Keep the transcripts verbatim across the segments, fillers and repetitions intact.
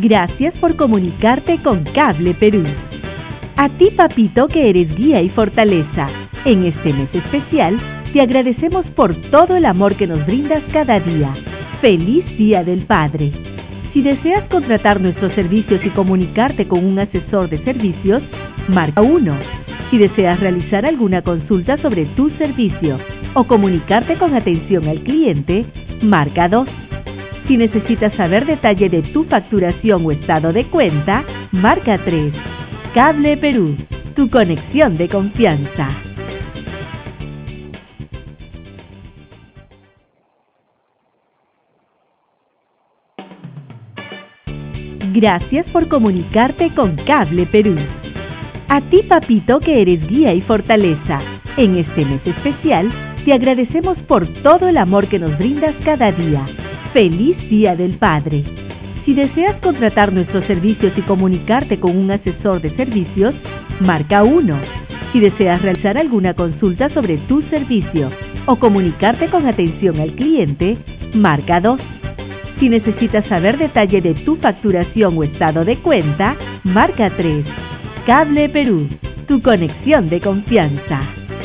Gracias por comunicarte con Cable Perú. A ti, papito, que eres guía y fortaleza, en este mes especial, te agradecemos por todo el amor que nos brindas cada día. ¡Feliz Día del Padre! Si deseas contratar nuestros servicios y comunicarte con un asesor de servicios, marca uno. Si deseas realizar alguna consulta sobre tu servicio o comunicarte con atención al cliente, marca dos. Si necesitas saber detalle de tu facturación o estado de cuenta, marca tres. Cable Perú, tu conexión de confianza. Gracias por comunicarte con Cable Perú. A ti, papito, que eres guía y fortaleza, en este mes especial, te agradecemos por todo el amor que nos brindas cada día. ¡Feliz Día del Padre! Si deseas contratar nuestros servicios y comunicarte con un asesor de servicios, marca uno. Si deseas realizar alguna consulta sobre tu servicio o comunicarte con atención al cliente, marca dos. Si necesitas saber detalle de tu facturación o estado de cuenta, marca tres. Cable Perú, tu conexión de confianza.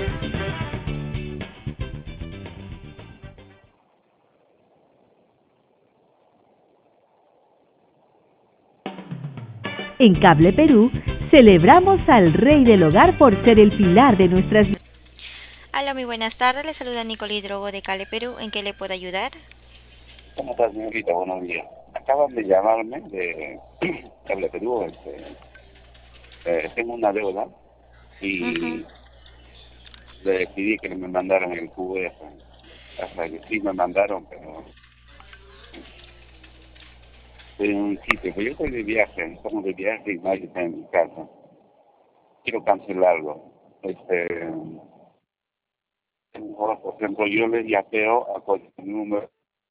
En Cable Perú, celebramos al Rey del Hogar por ser el pilar de nuestras vidas. Hola, muy buenas tardes. Le saluda Nicole Hidrogo de Cable Perú. ¿En qué le puedo ayudar? ¿Cómo estás, señorita? Buenos días. Acaban de llamarme de Cable Perú. Este, eh, tengo una deuda y Uh-huh. le pedí que me mandaran el Q R. Hasta que sí me mandaron, pero estoy en un sitio. Pero yo estoy de viaje, estamos de viaje y nadie está en mi casa. Quiero cancelarlo. Este, ahora, por ejemplo, yo le yapeo a cualquier número.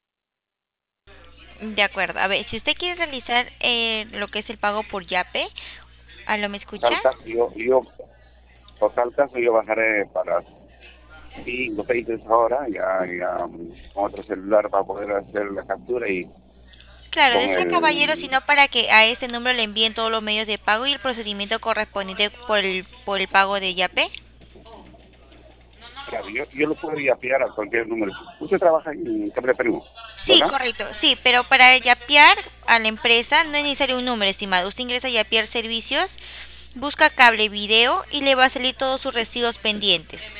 De acuerdo. A ver, si usted quiere realizar eh, lo que es el pago por Yape, ¿a lo me Por escucha? tal caso, yo, yo, por tal caso, yo bajaré para cinco, seis horas, ya, ya con otro celular para poder hacer la captura y Claro, con desea caballero, el... sino para que a este número le envíen todos los medios de pago y el procedimiento correspondiente por el, por el pago de Yape. Claro, yo, yo lo puedo yapear a cualquier número. Usted trabaja en Cable Perú, Sí, ¿verdad? correcto, sí, pero para yapear a la empresa no es necesario un número, estimado. Usted ingresa a yapear servicios, busca cable video y le va a salir todos sus recibos pendientes.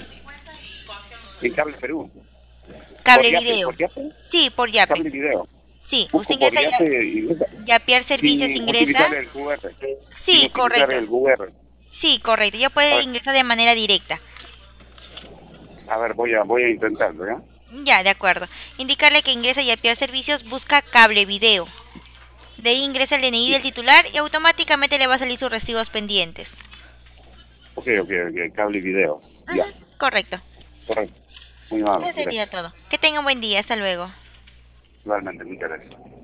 En Cable Perú. Por Cable yape, video. por yape, Sí, por Yape. cable video. Sí, usted Busco por ingresa ya, yape y Yapear servicios, sin ingresa. utilizar el Q R. Sin Sí, utilizar correcto. el Q R. Sí, correcto. Ya A puede ver, ingresar de manera directa. a ver, voy a, voy a intentarlo, ¿ya? Ya, de acuerdo. Indicarle que ingresa a Yapear servicios, busca cable video. De ahí ingresa el D N I del titular y automáticamente le va a salir sus recibos pendientes. Ok, ok, ok, cable video. Ajá, Ya, correcto. correcto. Muy amable, Eso sería gracias. todo. Que tenga un buen día. Hasta luego. Igualmente, muchas gracias.